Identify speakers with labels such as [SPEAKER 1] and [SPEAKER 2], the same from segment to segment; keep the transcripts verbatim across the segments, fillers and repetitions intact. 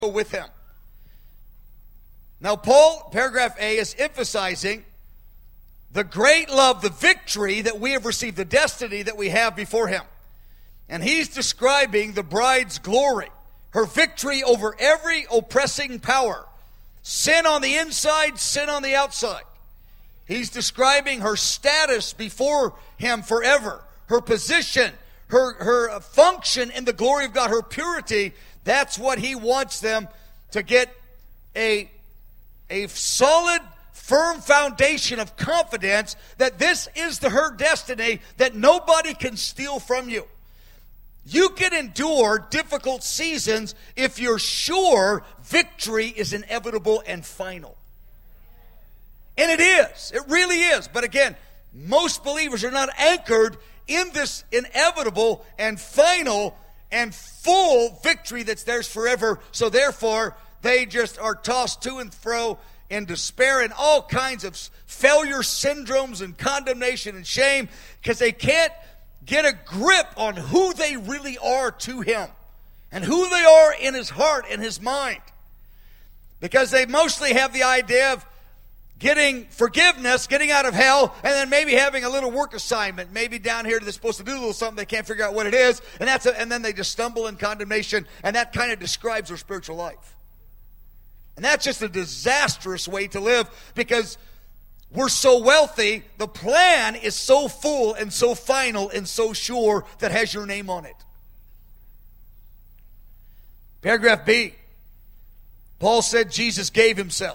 [SPEAKER 1] with him. Now, Paul, paragraph A, is emphasizing the great love, the victory that we have received, the destiny that we have before him. And he's describing the bride's glory, her victory over every oppressing power. Sin on the inside, sin on the outside. He's describing her status before him forever, her position, her, her function in the glory of God, her purity. That's what he wants them to get a, a solid, firm foundation of confidence that this is the, her destiny that nobody can steal from you. You can endure difficult seasons if you're sure victory is inevitable and final. And it is. It really is. But again, most believers are not anchored in this inevitable and final and full victory that's theirs forever. So therefore, they just are tossed to and fro in despair and all kinds of failure syndromes and condemnation and shame because they can't get a grip on who they really are to him and who they are in his heart and his mind. Because they mostly have the idea of getting forgiveness, getting out of hell, and then maybe having a little work assignment. Maybe down here they're supposed to do a little something, they can't figure out what it is, and that's a, and then they just stumble in condemnation, and that kind of describes their spiritual life. And that's just a disastrous way to live because we're so wealthy, the plan is so full and so final and so sure that has your name on it. Paragraph B. Paul said Jesus gave himself.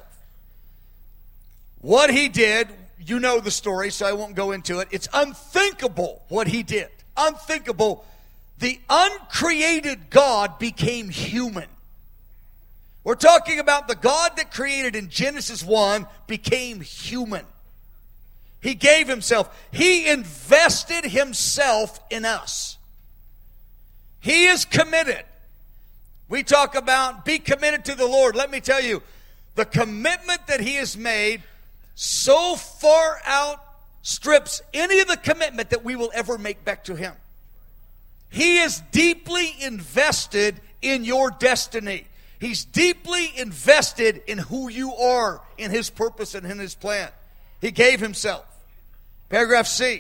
[SPEAKER 1] What he did, you know the story, so I won't go into it. It's unthinkable what he did. Unthinkable. The uncreated God became human. We're talking about the God that created in Genesis one became human. He gave himself. He invested himself in us. He is committed. We talk about be committed to the Lord. Let me tell you, the commitment that he has made so far outstrips any of the commitment that we will ever make back to him. He is deeply invested in your destiny. He's deeply invested in who you are, in his purpose and in his plan. He gave himself. Paragraph C.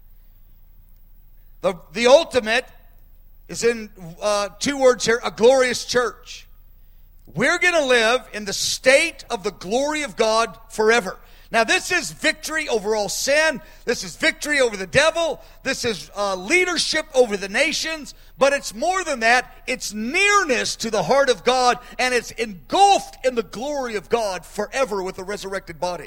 [SPEAKER 1] The, the ultimate is in uh, two words here, a glorious church. We're going to live in the state of the glory of God forever. Now, this is victory over all sin. This is victory over the devil. This is uh, leadership over the nations. But it's more than that. It's nearness to the heart of God, and it's engulfed in the glory of God forever with the resurrected body.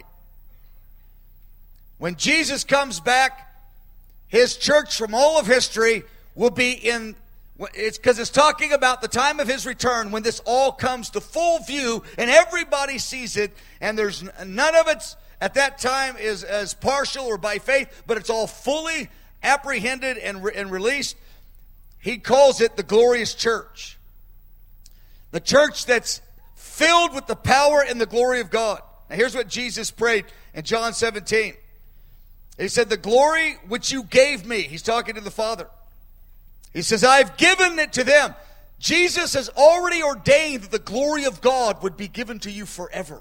[SPEAKER 1] When Jesus comes back, his church from all of history will be in, it's because it's talking about the time of his return when this all comes to full view and everybody sees it, and there's none of it's at that time is as partial or by faith, but it's all fully apprehended and, re- and released. He calls it the glorious church. The church that's filled with the power and the glory of God. Now here's what Jesus prayed in John seventeen. He said, the glory which you gave me. He's talking to the Father. He says, I've given it to them. Jesus has already ordained that the glory of God would be given to you forever.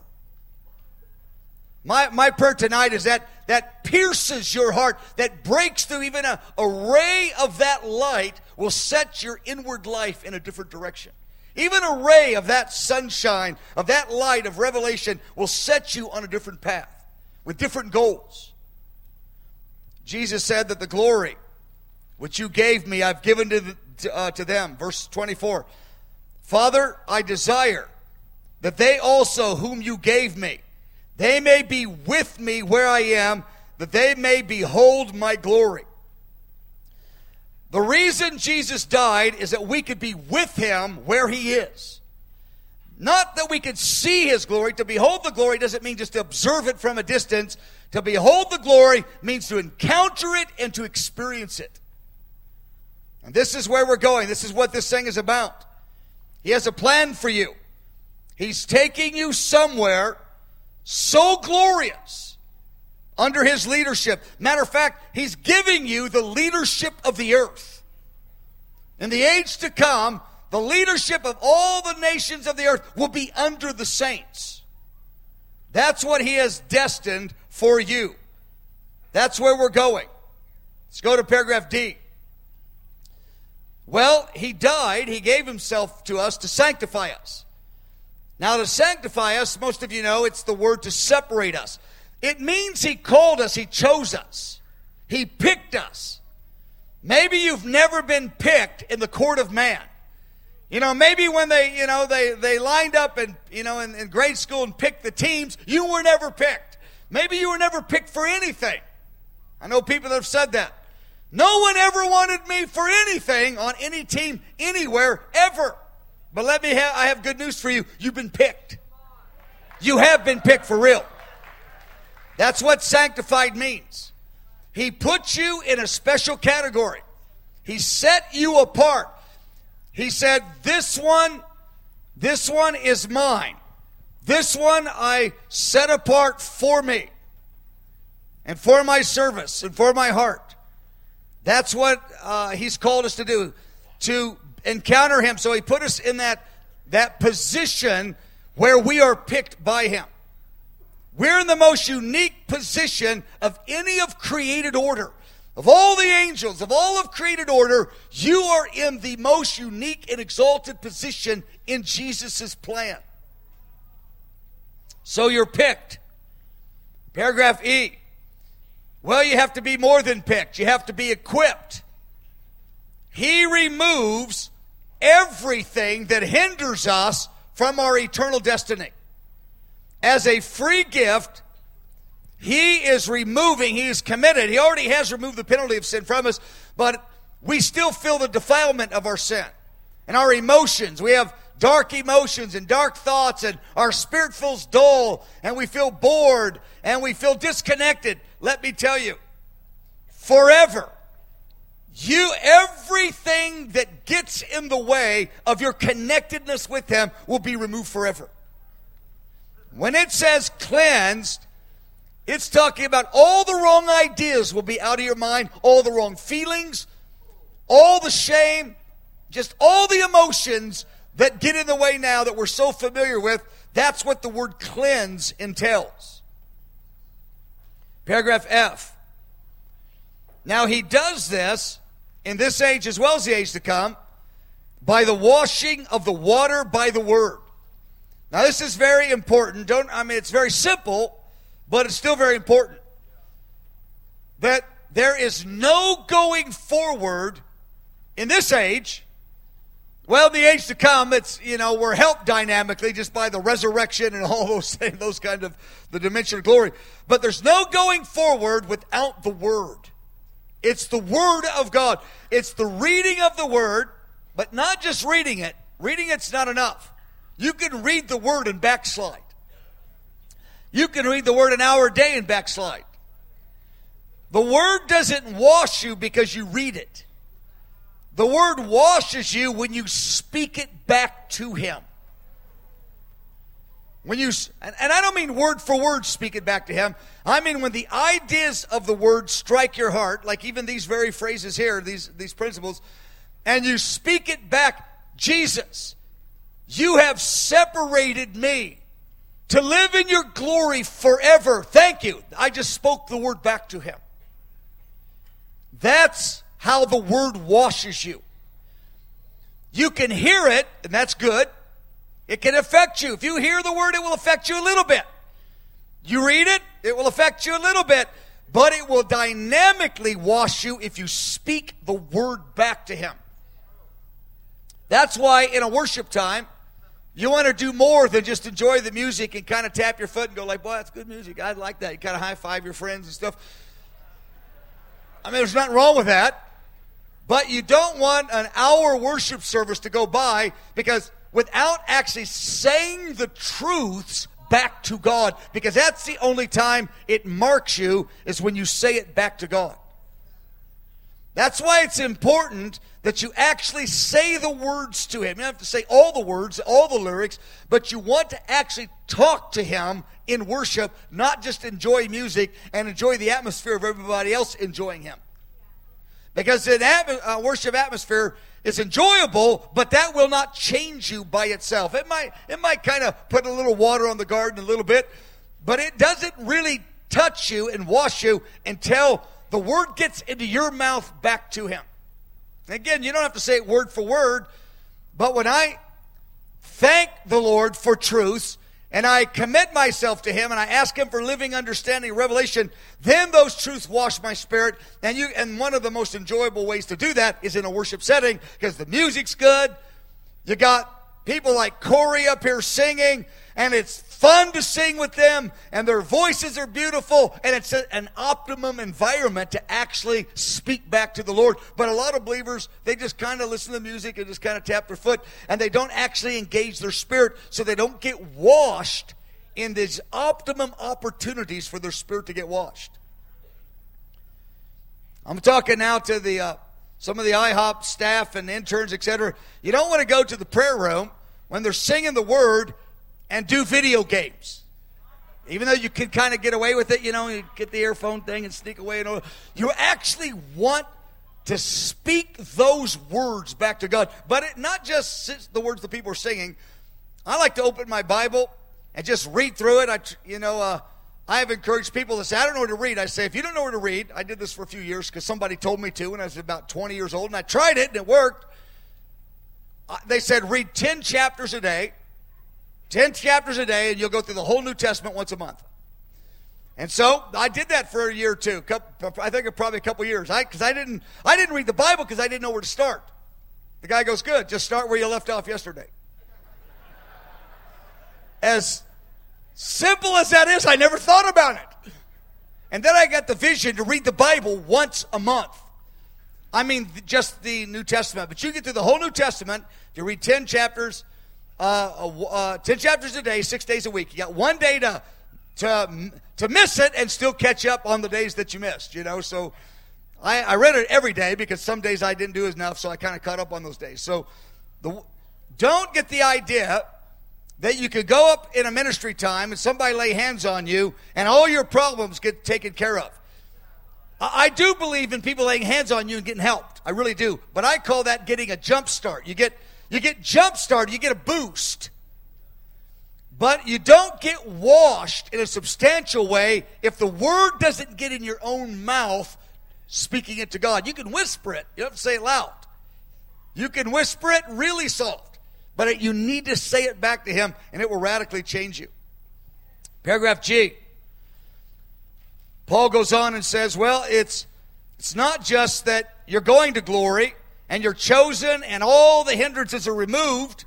[SPEAKER 1] My, my prayer tonight is that that pierces your heart, that breaks through even a, a ray of that light will set your inward life in a different direction. Even a ray of that sunshine, of that light of revelation will set you on a different path with different goals. Jesus said that the glory which you gave me, I've given to, the, to, uh, to them. Verse twenty-four. Father, I desire that they also whom you gave me, they may be with me where I am, that they may behold my glory. The reason Jesus died is that we could be with him where he is. Not that we could see his glory. To behold the glory doesn't mean just to observe it from a distance. To behold the glory means to encounter it and to experience it. And this is where we're going. This is what this thing is about. He has a plan for you. He's taking you somewhere so glorious under his leadership. Matter of fact, he's giving you the leadership of the earth. In the age to come, The leadership of all the nations of the earth will be under the saints. That's what he has destined for you. That's where we're going. Let's go to paragraph D. Well, he died. He gave himself to us to sanctify us. Now, to sanctify us, most of you know, it's the word to separate us. It means he called us. He chose us. He picked us. Maybe you've never been picked in the court of man. You know, maybe when they, you know, they, they lined up and, you know, in, in grade school and picked the teams, you were never picked. Maybe you were never picked for anything. I know people that have said that. No one ever wanted me for anything on any team, anywhere, ever. But let me have, I have good news for you. You've been picked. You have been picked for real. That's what sanctified means. He put you in a special category. He set you apart. He said, this one, this one is mine. This one I set apart for me and for my service and for my heart. That's what uh, he's called us to do, to encounter him. So he put us in that, that position where we are picked by him. We're in the most unique position of any of created order. Of all the angels, of all of created order, you are in the most unique and exalted position in Jesus' plan. So you're picked. Paragraph E. Well, you have to be more than picked. You have to be equipped. He removes everything that hinders us from our eternal destiny. As a free gift, he is removing, he is committed. He already has removed the penalty of sin from us, but we still feel the defilement of our sin. And our emotions, we have dark emotions and dark thoughts, and our spirit feels dull, and we feel bored, and we feel disconnected. Let me tell you, forever, you, everything that gets in the way of your connectedness with him will be removed forever. When it says cleansed, it's talking about all the wrong ideas will be out of your mind, all the wrong feelings, all the shame, just all the emotions that get in the way now that we're so familiar with. That's what the word cleanse entails. Paragraph F. Now he does this in this age as well as the age to come by the washing of the water by the word. Now this is very important. Don't I mean it's very simple, but it's still very important. That there is no going forward in this age. Well, the age to come, it's, you know, we're helped dynamically just by the resurrection and all those things, those kind of the dimension of glory. But there's no going forward without the Word. It's the Word of God. It's the reading of the Word, but not just reading it. Reading it's not enough. You can read the Word and backslide. You can read the Word an hour a day and backslide. The Word doesn't wash you because you read it. The Word washes you when you speak it back to Him. When you, and I don't mean word for word speak it back to Him. I mean when the ideas of the Word strike your heart, like even these very phrases here, these, these principles, and you speak it back, Jesus, you have separated me to live in your glory forever. Thank you. I just spoke the Word back to Him. That's how the Word washes you. You can hear it, and that's good. It can affect you. If you hear the Word, it will affect you a little bit. You read it, it will affect you a little bit. But it will dynamically wash you if you speak the Word back to Him. That's why in a worship time, you want to do more than just enjoy the music and kind of tap your foot and go like, boy, that's good music. I like that. You kind of high-five your friends and stuff. I mean, there's nothing wrong with that. But you don't want an hour worship service to go by because without actually saying the truths back to God, because that's the only time it marks you is when you say it back to God. That's why it's important that you actually say the words to Him. You don't have to say all the words, all the lyrics, but you want to actually talk to Him in worship, not just enjoy music and enjoy the atmosphere of everybody else enjoying Him. Because in atmo- uh, worship atmosphere, is enjoyable, but that will not change you by itself. It might, it might kind of put a little water on the garden a little bit, but it doesn't really touch you and wash you until the word gets into your mouth back to him. Again, you don't have to say it word for word, but when I thank the Lord for truths, and I commit myself to him, and I ask him for living understanding, revelation, then those truths wash my spirit. And you, and one of the most enjoyable ways to do that is in a worship setting, because the music's good. You got people like Corey up here singing, and it's fun to sing with them, and their voices are beautiful, and it's a, an optimum environment to actually speak back to the Lord. But a lot of believers, they just kind of listen to the music and just kind of tap their foot, and they don't actually engage their spirit, so they don't get washed in these optimum opportunities for their spirit to get washed. I'm talking now to the uh, some of the I hop staff and interns, et cetera. You don't want to go to the prayer room when they're singing the word and do video games. Even though you can kind of get away with it, you know, you get the earphone thing and sneak away and all. You actually want to speak those words back to God. But it, not just the words the people are singing. I like to open my Bible and just read through it. I, you know, uh, I have encouraged people to say, I don't know where to read. I say, if you don't know where to read, I did this for a few years because somebody told me to when I was about twenty years old, and I tried it and it worked. Uh, they said, read ten chapters a day. ten chapters a day, and you'll go through the whole New Testament once a month. And so I did that for a year or two. I think probably a couple years. I because I didn't I didn't read the Bible because I didn't know where to start. The guy goes, good, just start where you left off yesterday. As simple as that is, I never thought about it. And then I got the vision to read the Bible once a month. I mean, just the New Testament. But you get through the whole New Testament, you read ten chapters, Uh, uh, ten chapters a day, six days a week. You got one day to to to miss it and still catch up on the days that you missed. You know, so I, I read it every day because some days I didn't do enough, so I kind of caught up on those days. So the, don't get the idea that you could go up in a ministry time and somebody lay hands on you and all your problems get taken care of. I, I do believe in people laying hands on you and getting helped. I really do. But I call that getting a jump start. You get You get jump-started, you get a boost. But you don't get washed in a substantial way if the word doesn't get in your own mouth speaking it to God. You can whisper it. You don't have to say it loud. You can whisper it really soft. But it, you need to say it back to him, and it will radically change you. Paragraph G. Paul goes on and says, well, it's it's not just that you're going to glory and you're chosen and all the hindrances are removed.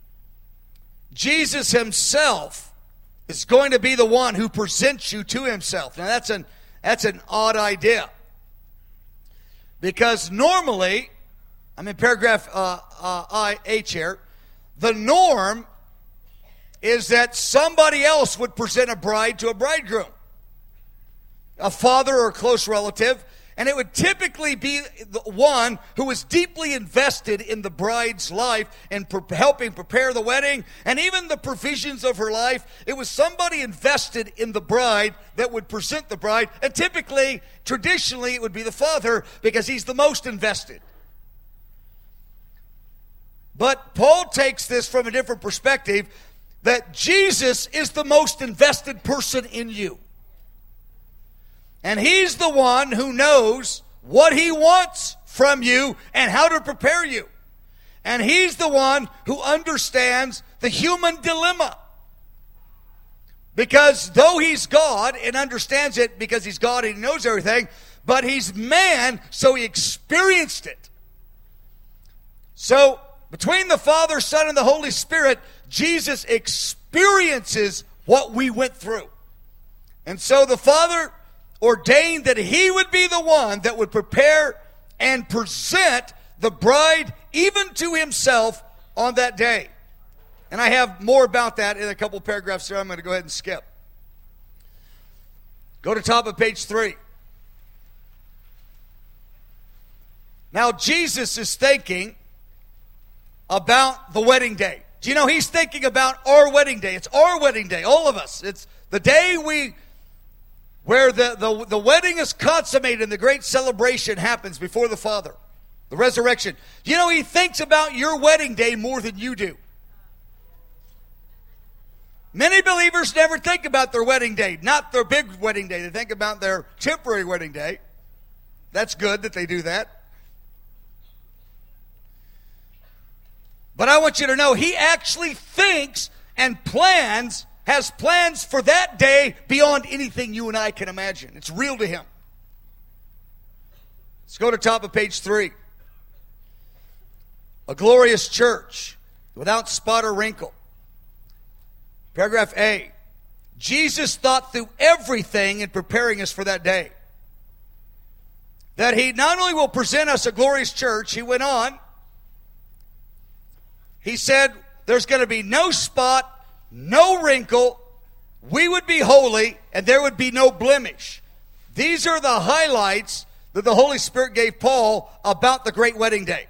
[SPEAKER 1] Jesus himself is going to be the one who presents you to himself. Now that's an that's an odd idea. Because normally, I'm in paragraph uh, uh, I, H here, the norm is that somebody else would present a bride to a bridegroom. A father or a close relative. And it would typically be the one who was deeply invested in the bride's life and pre- helping prepare the wedding and even the provisions of her life. It was somebody invested in the bride that would present the bride. And typically, traditionally, it would be the father because he's the most invested. But Paul takes this from a different perspective, that Jesus is the most invested person in you. And he's the one who knows what he wants from you and how to prepare you. And he's the one who understands the human dilemma. Because though he's God and understands it because he's God and he knows everything, but he's man, so he experienced it. So between the Father, Son, and the Holy Spirit, Jesus experiences what we went through. And so the Father ordained that he would be the one that would prepare and present the bride even to himself on that day. And I have more about that in a couple paragraphs here. I'm going to go ahead and skip. Go to top of page three. Now Jesus is thinking about the wedding day. Do you know he's thinking about our wedding day? It's our wedding day, all of us. It's the day we where the, the, the wedding is consummated and the great celebration happens before the Father. The resurrection. You know, he thinks about your wedding day more than you do. Many believers never think about their wedding day, not their big wedding day. They think about their temporary wedding day. That's good that they do that. But I want you to know, he actually thinks and plans, has plans for that day beyond anything you and I can imagine. It's real to him. Let's go to top of page three. A glorious church without spot or wrinkle. Paragraph A. Jesus thought through everything in preparing us for that day. That he not only will present us a glorious church, he went on, he said there's going to be no spot, no wrinkle, we would be holy, and there would be no blemish. These are the highlights that the Holy Spirit gave Paul about the great wedding day.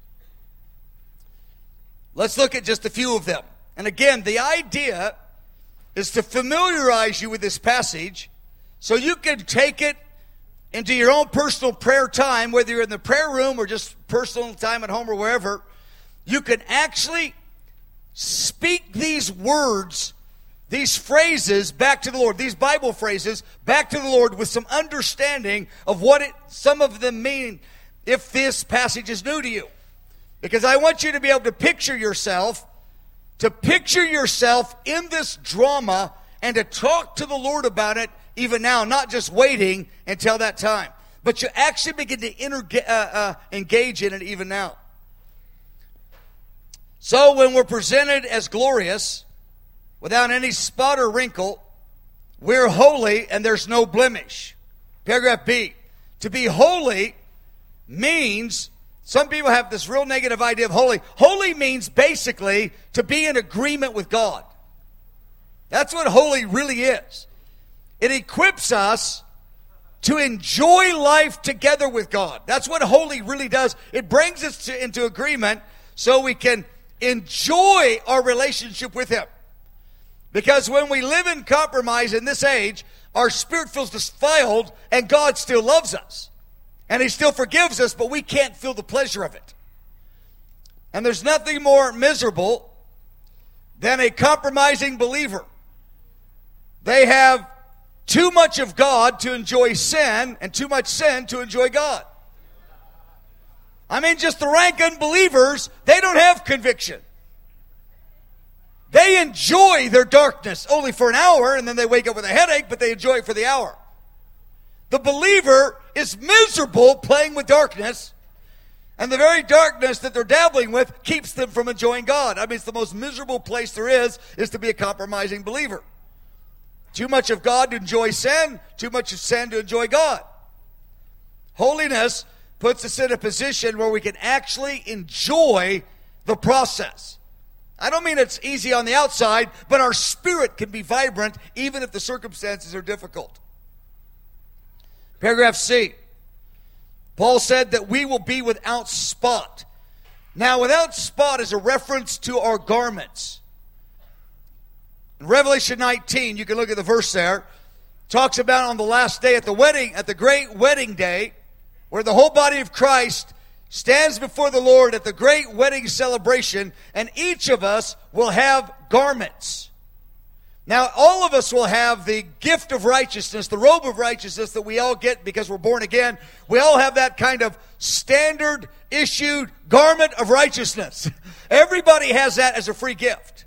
[SPEAKER 1] Let's look at just a few of them. And again, the idea is to familiarize you with this passage so you can take it into your own personal prayer time, whether you're in the prayer room or just personal time at home or wherever. You can actually speak these words, these phrases back to the Lord, these Bible phrases back to the Lord with some understanding of what it, some of them mean if this passage is new to you. Because I want you to be able to picture yourself, to picture yourself in this drama and to talk to the Lord about it even now, not just waiting until that time. But you actually begin to inter- uh, uh, engage in it even now. So when we're presented as glorious, without any spot or wrinkle, we're holy and there's no blemish. Paragraph B. To be holy means, some people have this real negative idea of holy. Holy means basically to be in agreement with God. That's what holy really is. It equips us to enjoy life together with God. That's what holy really does. It brings us to, into agreement so we can enjoy our relationship with him. Because when we live in compromise in this age, our spirit feels defiled and God still loves us. And he still forgives us, but we can't feel the pleasure of it. And there's nothing more miserable than a compromising believer. They have too much of God to enjoy sin and too much sin to enjoy God. I mean, just the rank unbelievers, they don't have conviction. They enjoy their darkness only for an hour, and then they wake up with a headache, but they enjoy it for the hour. The believer is miserable playing with darkness, and the very darkness that they're dabbling with keeps them from enjoying God. I mean, it's the most miserable place there is, is to be a compromising believer. Too much of God to enjoy sin, too much of sin to enjoy God. Holiness puts us in a position where we can actually enjoy the process. I don't mean it's easy on the outside, but our spirit can be vibrant even if the circumstances are difficult. Paragraph C. Paul said that we will be without spot. Now, without spot is a reference to our garments. In Revelation nineteen, you can look at the verse there, talks about on the last day at the wedding, at the great wedding day, where the whole body of Christ stands before the Lord at the great wedding celebration, and each of us will have garments. Now, all of us will have the gift of righteousness, the robe of righteousness that we all get because we're born again. We all have that kind of standard issued garment of righteousness. Everybody has that as a free gift.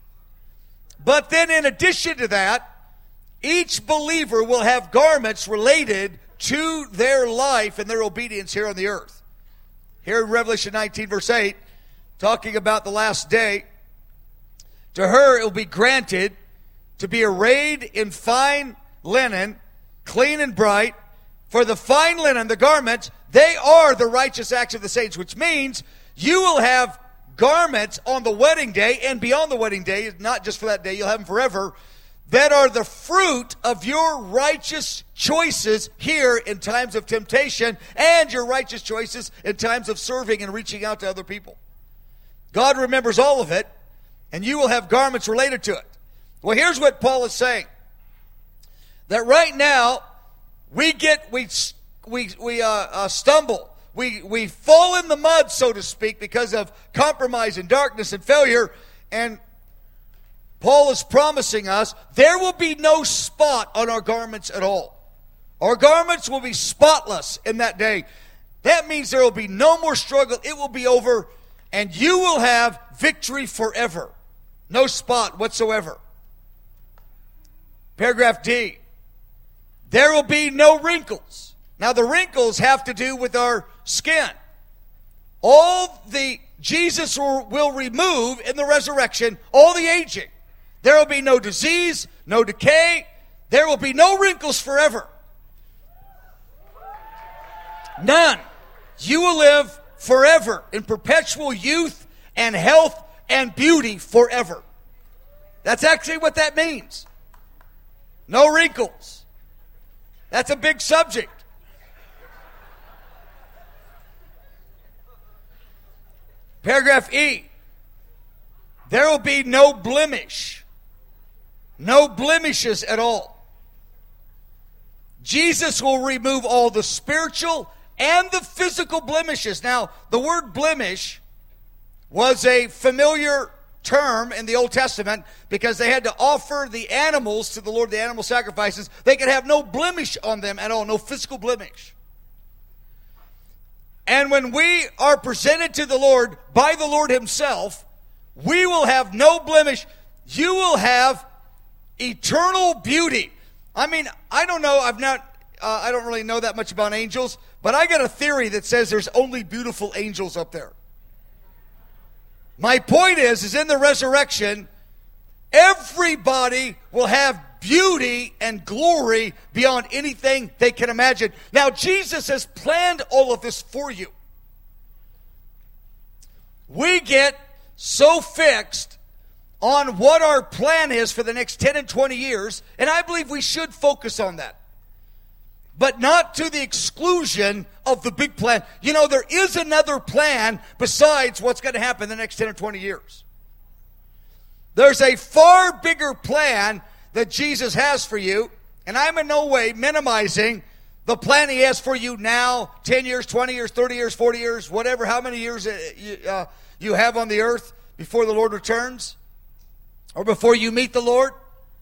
[SPEAKER 1] But then in addition to that, each believer will have garments related to their life and their obedience here on the earth. Here in Revelation nineteen, verse eight, talking about the last day, to her it will be granted to be arrayed in fine linen, clean and bright. For the fine linen, the garments, they are the righteous acts of the saints, which means you will have garments on the wedding day and beyond the wedding day, not just for that day, you'll have them forever, that are the fruit of your righteous choices here in times of temptation and your righteous choices in times of serving and reaching out to other people. God remembers all of it, and you will have garments related to it. Well, here's what Paul is saying. That right now, we get, we, we, we uh, uh, stumble. we, we fall in the mud, so to speak, because of compromise and darkness and failure. And Paul is promising us there will be no spot on our garments at all. Our garments will be spotless in that day. That means there will be no more struggle. It will be over, and you will have victory forever. No spot whatsoever. Paragraph D. There will be no wrinkles. Now the wrinkles have to do with our skin. All the Jesus will, will remove in the resurrection all the aging. There will be no disease, no decay. There will be no wrinkles forever. None. You will live forever in perpetual youth and health and beauty forever. That's actually what that means. No wrinkles. That's a big subject. Paragraph E. There will be no blemish. No blemishes at all. Jesus will remove all the spiritual and the physical blemishes. Now, the word blemish was a familiar term in the Old Testament because they had to offer the animals to the Lord, the animal sacrifices. They could have no blemish on them at all, no physical blemish. And when we are presented to the Lord by the Lord himself, we will have no blemish. You will have eternal beauty. I mean, I don't know, I've not, uh, I don't really know that much about angels, but I got a theory that says there's only beautiful angels up there. My point is, is in the resurrection, everybody will have beauty and glory beyond anything they can imagine. Now, Jesus has planned all of this for you. We get so fixed on what our plan is for the next ten and twenty years, and I believe we should focus on that. But not to the exclusion of the big plan. You know, there is another plan besides what's going to happen in the next ten or twenty years. There's a far bigger plan that Jesus has for you, and I'm in no way minimizing the plan he has for you now, ten years, twenty years, thirty years, forty years, whatever, how many years you, uh, you have on the earth before the Lord returns, or before you meet the Lord.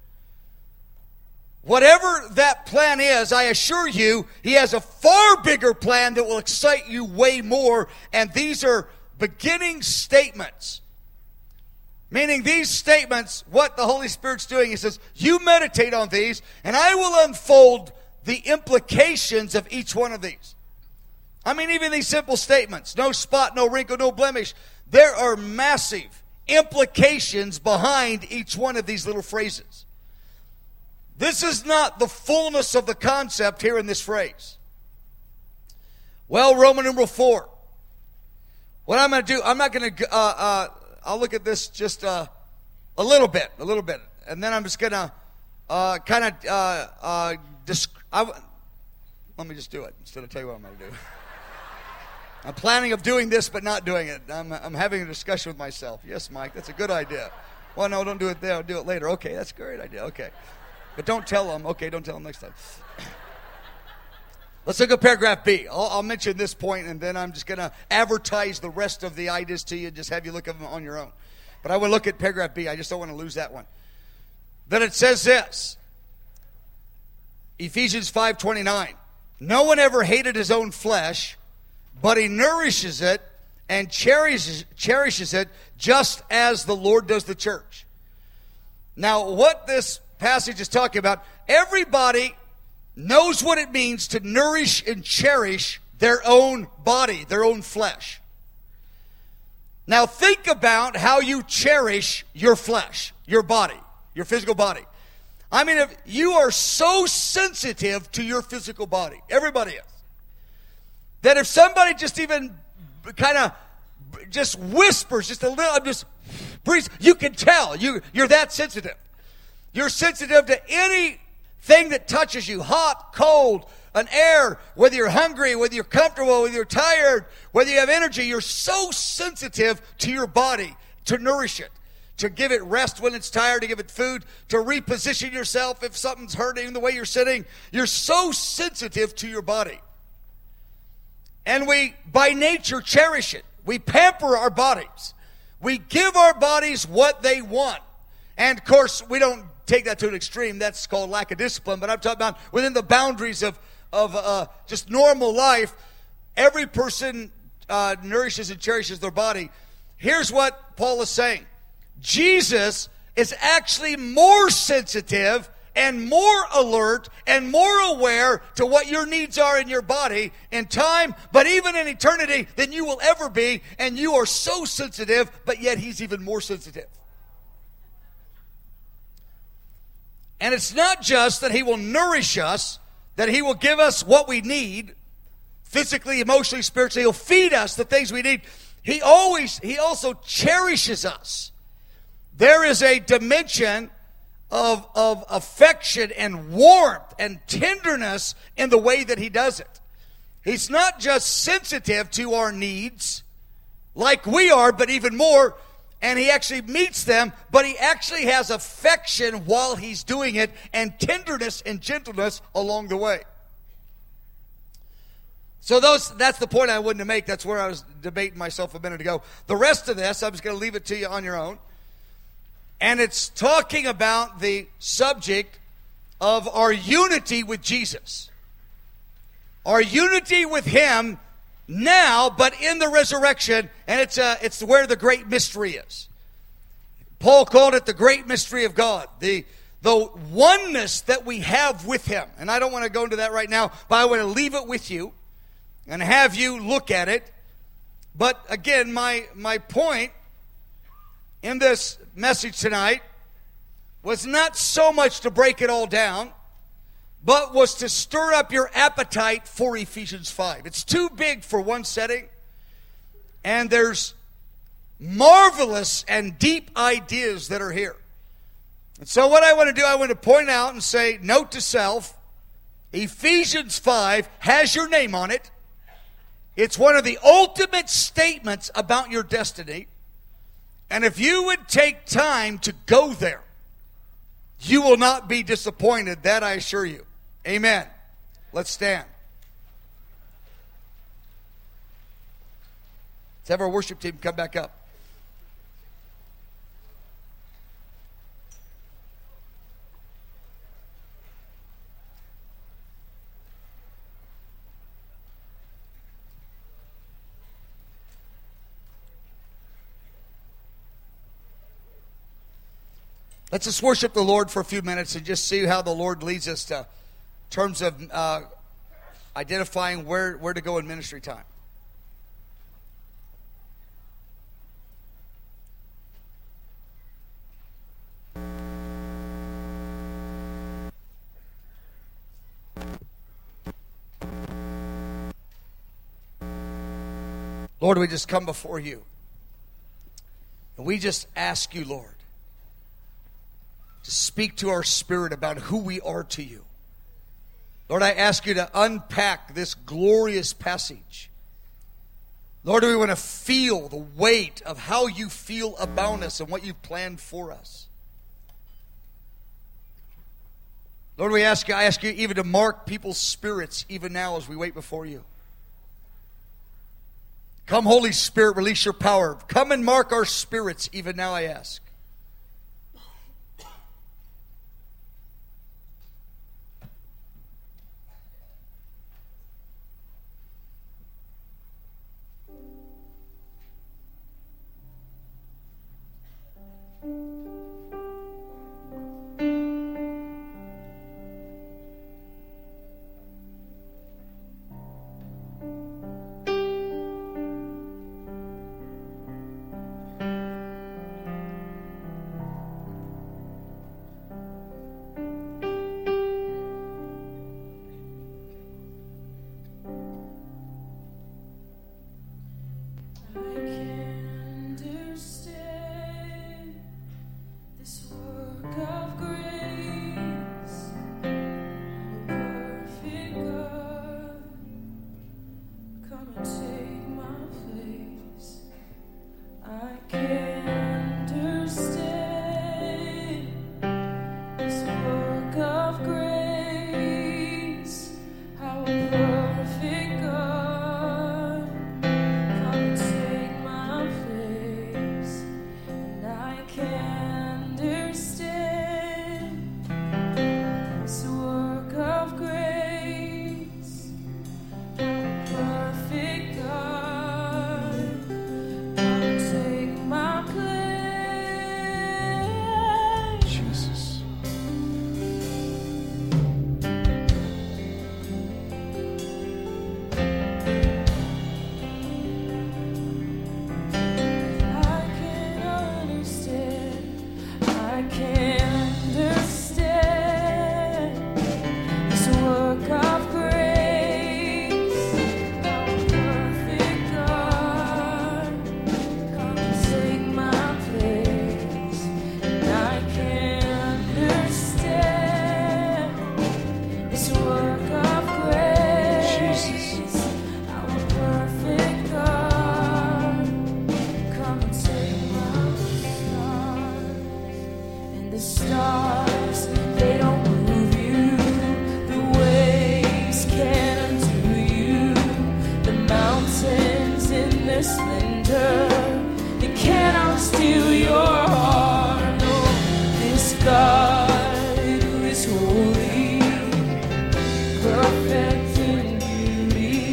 [SPEAKER 1] Whatever that plan is, I assure you, he has a far bigger plan that will excite you way more, and these are beginning statements. Meaning these statements, what the Holy Spirit's doing, he says, you meditate on these, and I will unfold the implications of each one of these. I mean, even these simple statements, no spot, no wrinkle, no blemish, there are massive implications behind each one of these little phrases. This is not the fullness of the concept here in this phrase. Well, Roman numeral four. What I'm going to do, I'm not going to, uh, uh, I'll look at this just uh, a little bit, a little bit. And then I'm just going to uh, kind of, uh, uh, disc- I, let me just do it instead of tell you what I'm going to do. I'm planning of doing this but not doing it. I'm, I'm having a discussion with myself. Yes, Mike, that's a good idea. Well, no, don't do it there. I'll do it later. Okay, that's a great idea. Okay. But don't tell them. Okay, don't tell them next time. Let's look at paragraph B. I'll, I'll mention this point, and then I'm just going to advertise the rest of the ideas to you and just have you look at them on your own. But I will look at paragraph B. I just don't want to lose that one. Then it says this. Ephesians five twenty-nine. No one ever hated his own flesh, but he nourishes it and cherishes, cherishes it just as the Lord does the church. Now, what this passage is talking about, everybody knows what it means to nourish and cherish their own body, their own flesh. Now think about how you cherish your flesh, your body, your physical body. I mean, if you are so sensitive to your physical body, everybody is, that if somebody just even kind of just whispers, just a little, just breathes, you can tell you, you're that sensitive. You're sensitive to anything that touches you, hot, cold, an air, whether you're hungry, whether you're comfortable, whether you're tired, whether you have energy. You're so sensitive to your body to nourish it, to give it rest when it's tired, to give it food, to reposition yourself if something's hurting the way you're sitting. You're so sensitive to your body. And we, by nature, cherish it. We pamper our bodies. We give our bodies what they want. And, of course, we don't take that to an extreme. That's called lack of discipline. But I'm talking about within the boundaries of, of uh, just normal life, every person uh, nourishes and cherishes their body. Here's what Paul is saying. Jesus is actually more sensitive and more alert and more aware to what your needs are in your body in time, but even in eternity, than you will ever be. And you are so sensitive, but yet he's even more sensitive. And it's not just that he will nourish us, that he will give us what we need, physically, emotionally, spiritually. He'll feed us the things we need. He always, he also cherishes us. There is a dimension of, of affection and warmth and tenderness in the way that he does it. He's not just sensitive to our needs like we are, but even more. And he actually meets them, but he actually has affection while he's doing it, and tenderness and gentleness along the way. So those that's the point I wanted to make. That's where I was debating myself a minute ago. The rest of this, I'm just going to leave it to you on your own. And it's talking about the subject of our unity with Jesus. Our unity with him now, but in the resurrection, and it's uh, it's where the great mystery is. Paul called it the great mystery of God, the the oneness that we have with him. And I don't want to go into that right now, but I want to leave it with you and have you look at it. But again, my my point in this message tonight was not so much to break it all down, but was to stir up your appetite for Ephesians five. It's too big for one setting, and there's marvelous and deep ideas that are here. And so what I want to do, I want to point out and say, note to self, Ephesians five has your name on it. It's one of the ultimate statements about your destiny. And if you would take time to go there, you will not be disappointed, that I assure you. Amen. Let's stand. Let's have our worship team come back up. Let's just worship the Lord for a few minutes and just see how the Lord leads us to terms of uh, identifying where, where to go in ministry time. Lord, we just come before you. And we just ask you, Lord, to speak to our spirit about who we are to you. Lord, I ask you to unpack this glorious passage. Lord, we want to feel the weight of how you feel about us and what you've planned for us. Lord, we ask you, I ask you even to mark people's spirits even now as we wait before you. Come, Holy Spirit, release your power. Come and mark our spirits even now, I ask.
[SPEAKER 2] splendor. They cannot steal your heart. No, this God who is holy, perfect in beauty,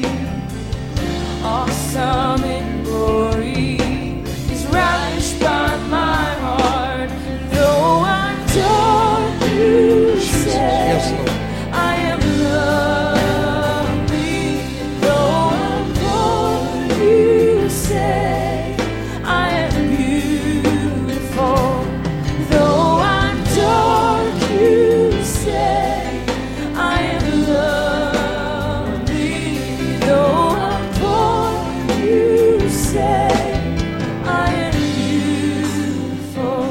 [SPEAKER 2] awesome in glory, is ravished by my heart. Though I'm dark, you say
[SPEAKER 1] Yes, Lord.
[SPEAKER 2] I am lovely. Though I'm poor, you say I am beautiful. Though I'm dark, you say I am lovely. Though I'm poor, you say I am beautiful.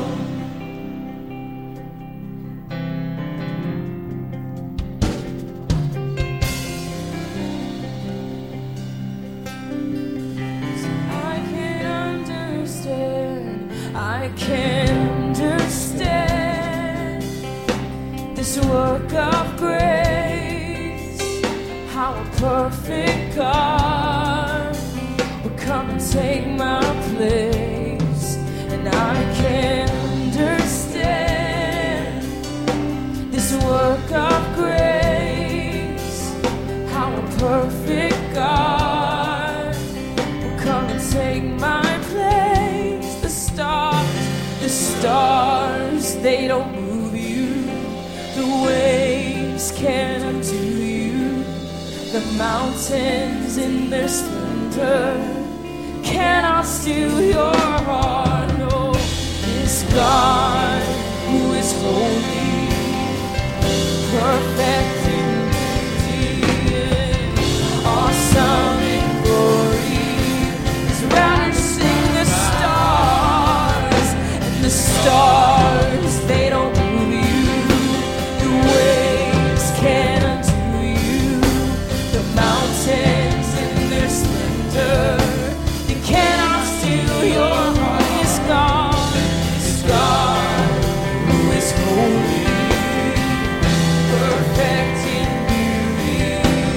[SPEAKER 2] I can't understand, I can't understand this work of grace, how a perfect God would come and take my place. And I can't understand this work of grace, how a perfect God will come and take my place. The stars, the stars, they don't move you. The waves can't undo you. The mountains in their splendor cannot steal your heart. No, this God who is holy, perfect in beauty, awesome in glory, is ravishing the stars. And the stars, they don't move you. The waves can't undo you. The mountains in their splendor, they cannot steal your heart. This God, this God who is holy, perfect in beauty,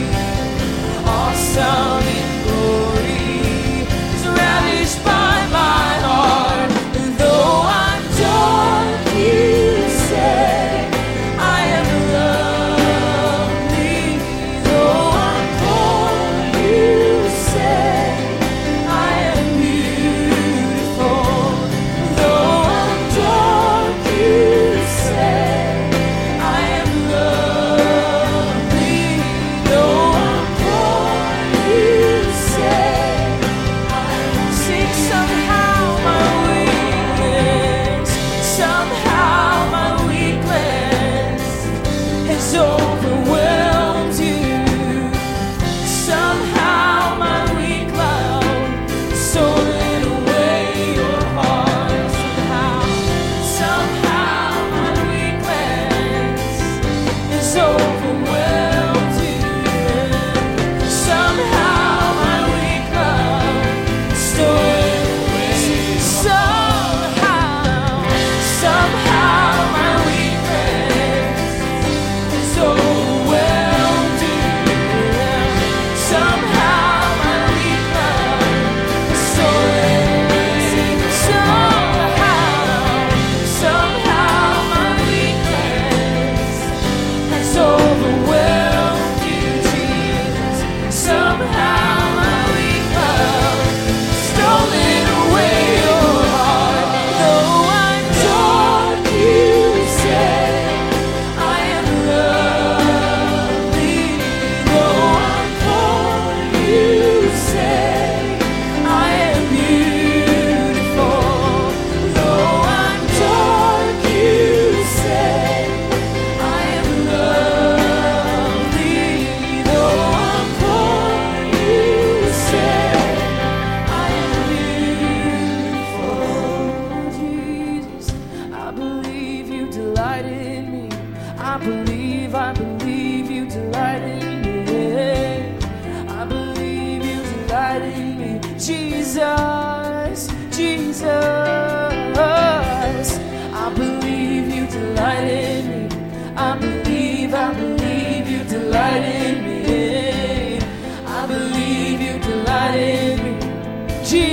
[SPEAKER 2] awesome in glory, is ravished by my heart. And though I'm dark, you say I am lovely. Though I'm poor, you say I am beautiful. Though I'm dark, you say I am lovely. Though I'm poor, you say I am. Sing somehow my weakness, somehow my weakness has overwhelmed you. Somehow my weak cloud stolen away your heart. Somehow, somehow my weakness has overwhelmed you. Somehow my weak cloud stolen away. Somehow, somehow my weakness has overwhelmed you. Somehow my weak cloud has stolen away. Somehow, somehow my weakness has overwhelmed you, Jesus. Somehow my weak cloud stolen away your heart. Though I'm dark, you say I am lovely. Though I'm poor, you say I am beautiful. Though I'm dark, you say I am lovely. Though I'm poor, you say I am beautiful. Jesus, I believe you delight in me. I believe, I believe you delight in me. I believe you delight in me. Jesus, Jesus, I believe you delight in me. I believe, I believe you delight in me. I believe you delight in me. Jesus.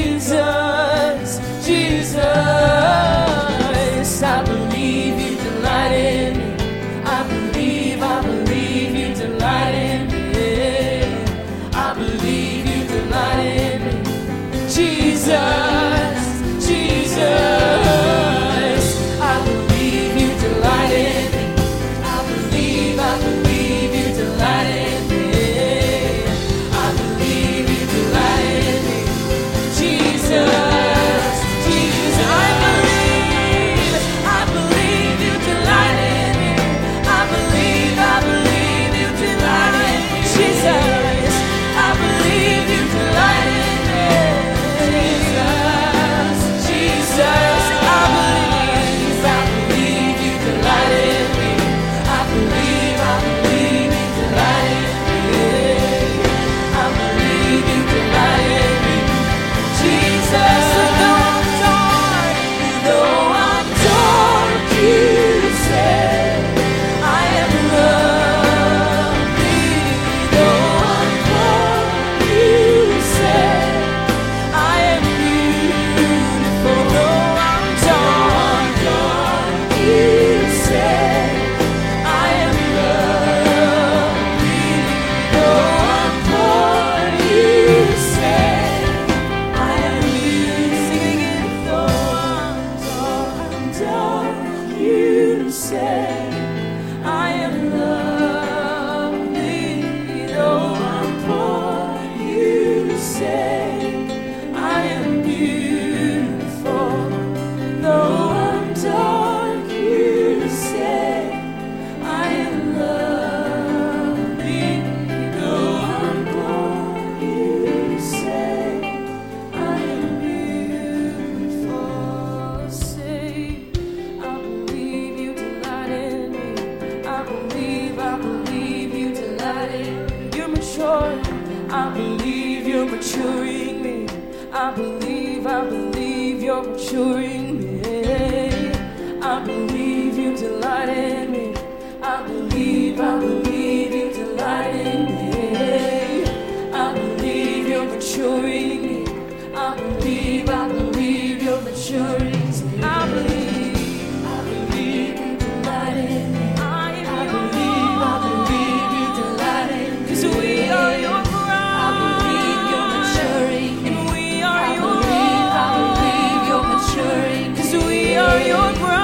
[SPEAKER 2] I believe you're maturing me. I believe, I believe you're maturing me. I believe you delight in me. I believe, I believe you delight in me. I believe you're maturing me. I believe, I believe you're maturing me. I believe, I believe you delight in me. I believe, I believe you delight in me. 'Cause we are your bride. I believe you're maturing me. And we are your bride. I believe you're maturing me. 'Cause we are your bride.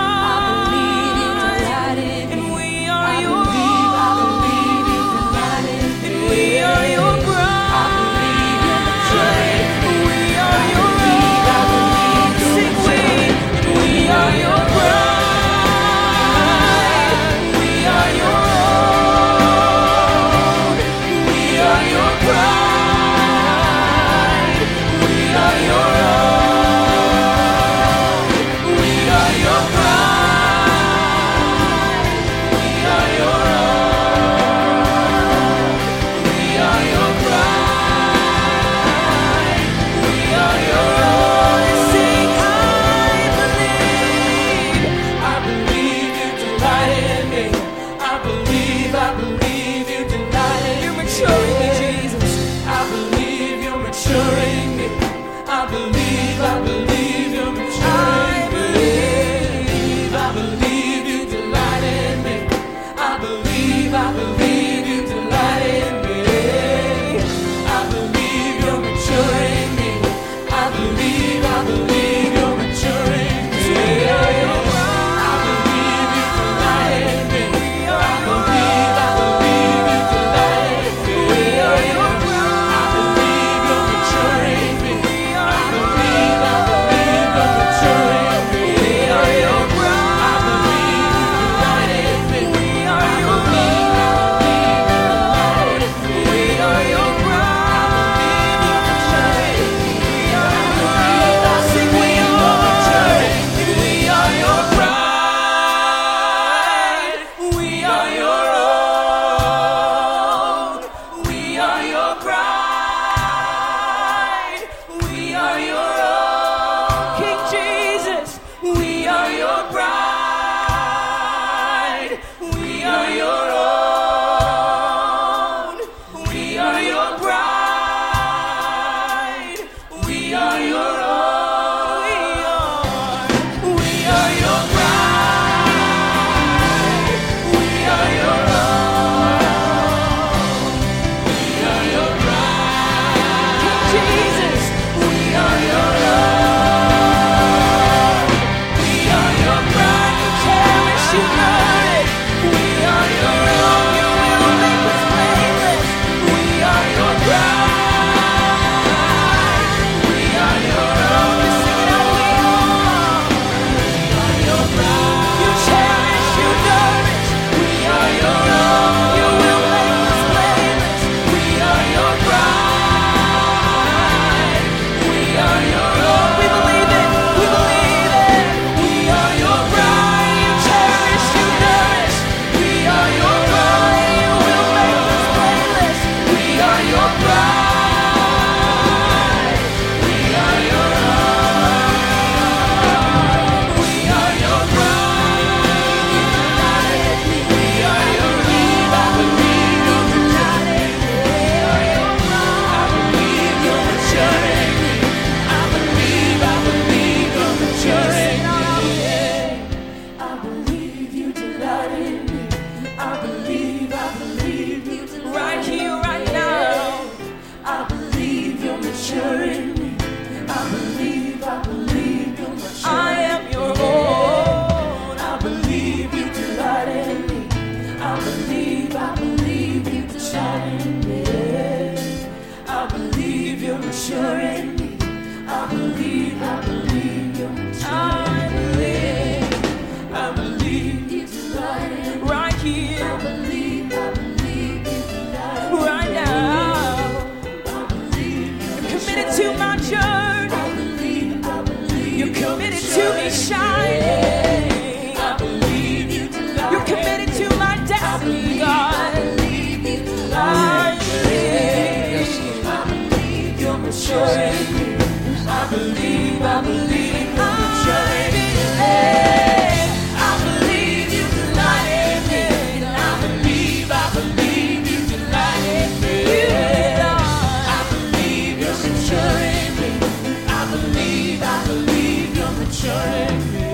[SPEAKER 3] shining. I believe you tonight. You're committed to my destiny, God. I believe you tonight. I believe.
[SPEAKER 1] Yes, Lord.
[SPEAKER 3] maturing me. I believe, I believe you're maturing me. I believe you delight in me. I believe, I believe you delight in me. I believe you're maturing me. I believe, I believe you're maturing me.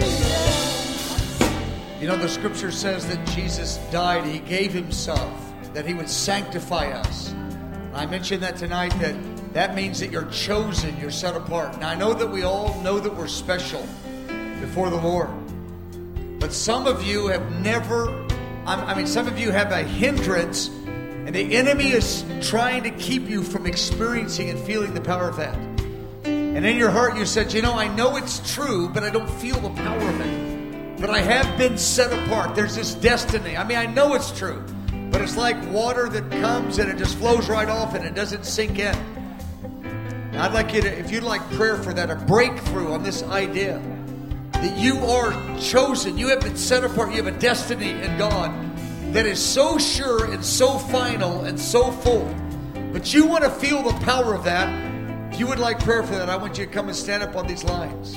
[SPEAKER 1] You know, the scripture says that Jesus died. He gave himself, that he would sanctify us. I mentioned that tonight, that that means that you're chosen, you're set apart. Now, I know that we all know that we're special before the Lord. But some of you have never, I mean, some of you have a hindrance, and the enemy is trying to keep you from experiencing and feeling the power of that. And in your heart you said, you know, I know it's true, but I don't feel the power of it. But I have been set apart. There's this destiny. I mean, I know it's true, but it's like water that comes and it just flows right off and it doesn't sink in. I'd like you to, if you'd like prayer for that, a breakthrough on this idea that you are chosen, you have been set apart, you have a destiny in God that is so sure and so final and so full. But you want to feel the power of that. If you would like prayer for that, I want you to come and stand up on these lines.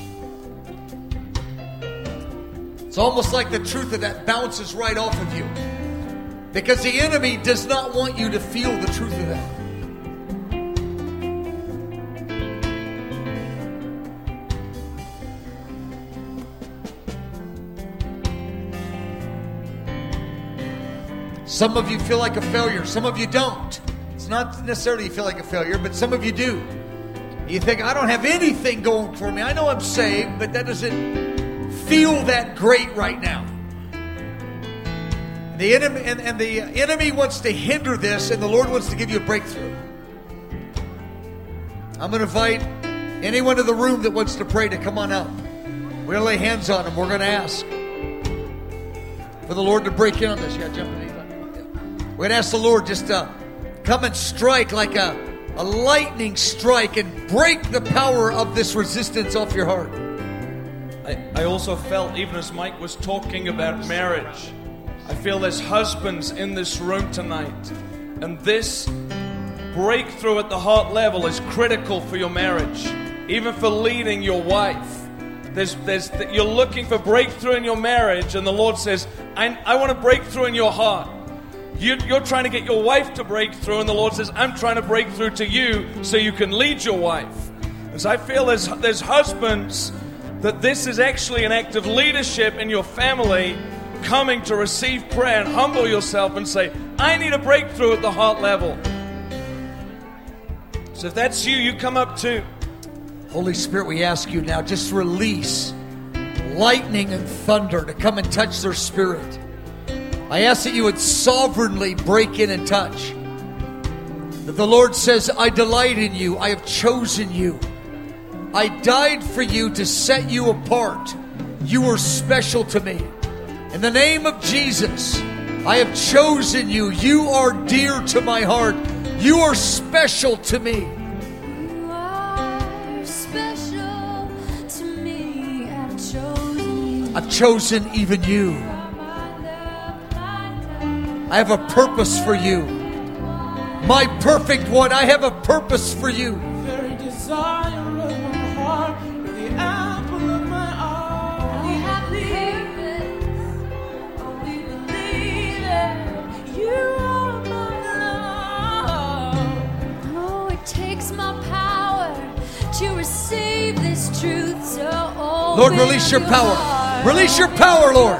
[SPEAKER 1] It's almost like the truth of that bounces right off of you, because the enemy does not want you to feel the truth of that. Some of you feel like a failure. Some of you don't. It's not necessarily you feel like a failure, but some of you do. You think, I don't have anything going for me. I know I'm saved, but that doesn't feel that great right now. The enemy, and, and the enemy wants to hinder this, and the Lord wants to give you a breakthrough. I'm going to invite anyone in the room that wants to pray to come on up. We're going to lay hands on them. We're going to ask for the Lord to break in on this. You got to jump in anytime. We're going to ask the Lord just to come and strike like a, a lightning strike and break the power of this resistance off your heart.
[SPEAKER 4] I, I also felt, even as Mike was talking about marriage, I feel there's husbands in this room tonight, and this breakthrough at the heart level is critical for your marriage, even for leading your wife. There's, there's, you're looking for breakthrough in your marriage, and the Lord says, I, I want to break through in your heart. You, you're trying to get your wife to break through, and the Lord says, I'm trying to break through to you so you can lead your wife. And so I feel there's, there's husbands that this is actually an act of leadership in your family, coming to receive prayer and humble yourself and say, I need a breakthrough at the heart level. So if that's you, you come up too.
[SPEAKER 1] Holy Spirit, we ask you now, just release lightning and thunder to come and touch their spirit. I ask that you would sovereignly break in and touch. That the Lord says, I delight in you. I have chosen you. I died for you to set you apart. You are special to me. In the name of Jesus, I have chosen you. You are dear to my heart. You are special to me.
[SPEAKER 2] You are special to me. I've chosen you.
[SPEAKER 1] I've chosen even you. I have a purpose for you. My perfect one, I have a purpose for you.
[SPEAKER 3] Very desire of my heart, the apple of my eye.
[SPEAKER 2] We have purpose. Oh, we believe it. You are my love. Oh, it takes my power to receive this truth. So open
[SPEAKER 1] Lord, release your
[SPEAKER 2] your
[SPEAKER 1] power.
[SPEAKER 2] heart.
[SPEAKER 1] Release your power, Lord.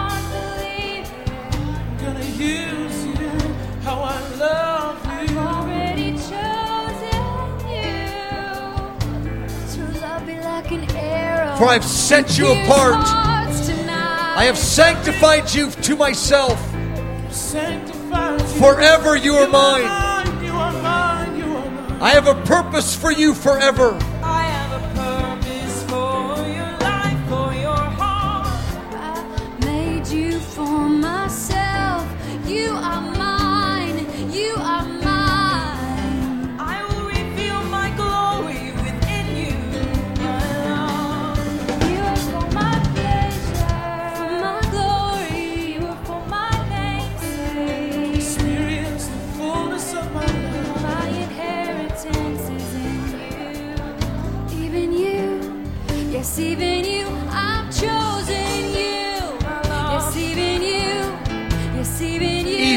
[SPEAKER 3] Use you, how I love you.
[SPEAKER 2] Already chosen you. To love me like an arrow.
[SPEAKER 1] For I've set you apart. I have sanctified you to myself.
[SPEAKER 3] Sanctified you.
[SPEAKER 1] Forever you are mine.
[SPEAKER 3] You are mine, you are mine.
[SPEAKER 1] I have a purpose for you forever.
[SPEAKER 3] I have a purpose for your life, for your heart.
[SPEAKER 2] I made you for myself. You are mine. You are mine.
[SPEAKER 3] I will reveal my glory within you, my love.
[SPEAKER 2] You are for my pleasure, for my glory. You are for my name's sake.
[SPEAKER 3] Experience the fullness of my love.
[SPEAKER 2] My inheritance is in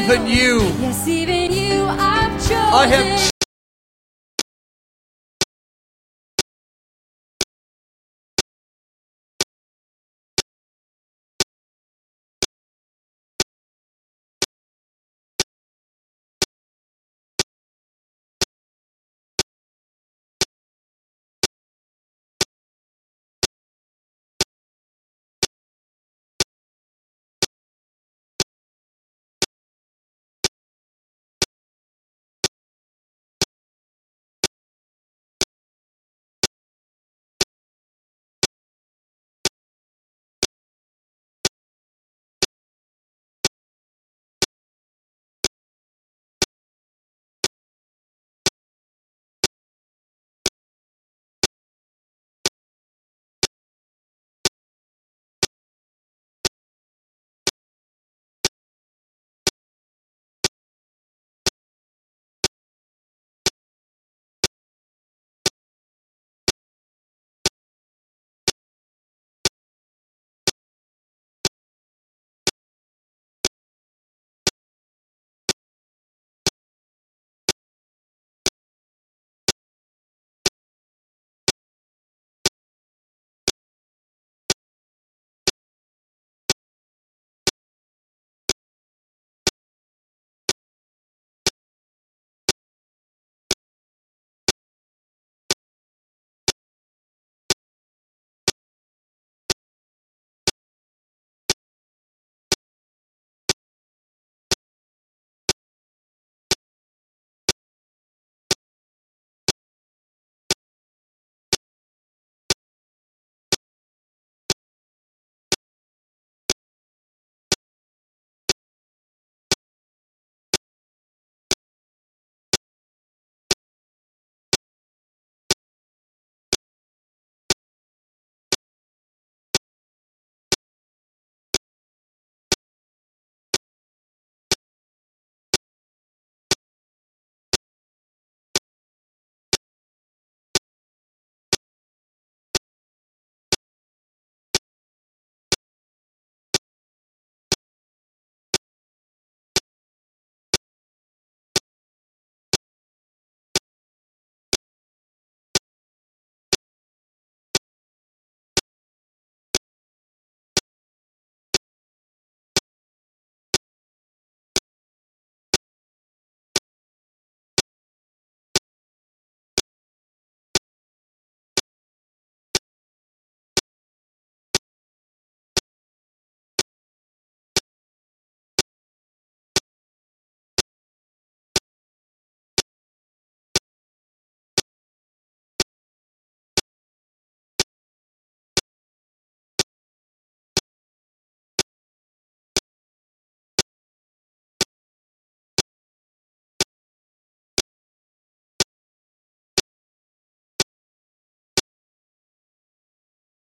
[SPEAKER 1] even you.
[SPEAKER 3] Yes, even you I've chosen.
[SPEAKER 1] I have